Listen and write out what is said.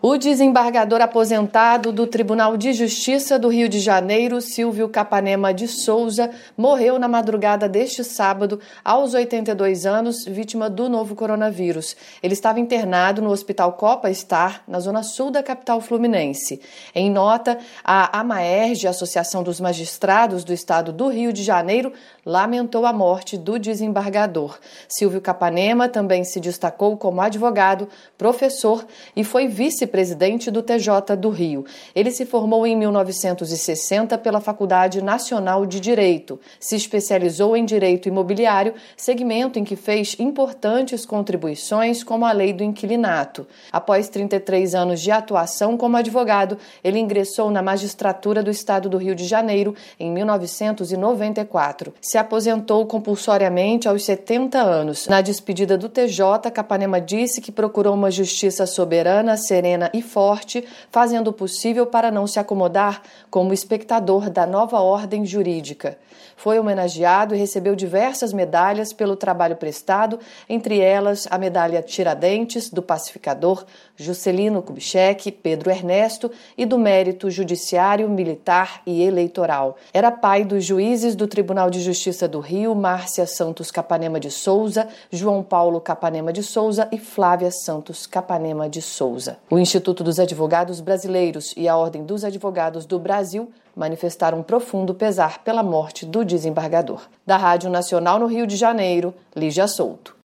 O desembargador aposentado do Tribunal de Justiça do Rio de Janeiro, Silvio Capanema de Souza, morreu na madrugada deste sábado, aos 82 anos, vítima do novo coronavírus. Ele estava internado no Hospital Copa Star, na zona sul da capital fluminense. Em nota, a AMAERJ, Associação dos Magistrados do Estado do Rio de Janeiro, lamentou a morte do desembargador. Silvio Capanema também se destacou como advogado, professor e foi vice-presidente do TJ do Rio. Ele se formou em 1960 pela Faculdade Nacional de Direito. Se especializou em direito imobiliário, segmento em que fez importantes contribuições como a lei do inquilinato. Após 33 anos de atuação como advogado, ele ingressou na magistratura do Estado do Rio de Janeiro em 1994. Se aposentou compulsoriamente aos 70 anos. Na despedida do TJ, Capanema disse que procurou uma justiça soberana, serena e forte, fazendo o possível para não se acomodar como espectador da nova ordem jurídica. Foi homenageado e recebeu diversas medalhas pelo trabalho prestado, entre elas a medalha Tiradentes, do pacificador Juscelino Kubitschek, Pedro Ernesto e do mérito judiciário, militar e eleitoral. Era pai dos juízes do Tribunal de Justiça do Rio, Márcia Santos Capanema de Souza, João Paulo Capanema de Souza e Flávia Santos Capanema de Souza. O Instituto dos Advogados Brasileiros e a Ordem dos Advogados do Brasil manifestaram um profundo pesar pela morte do desembargador. Da Rádio Nacional no Rio de Janeiro, Lígia Souto.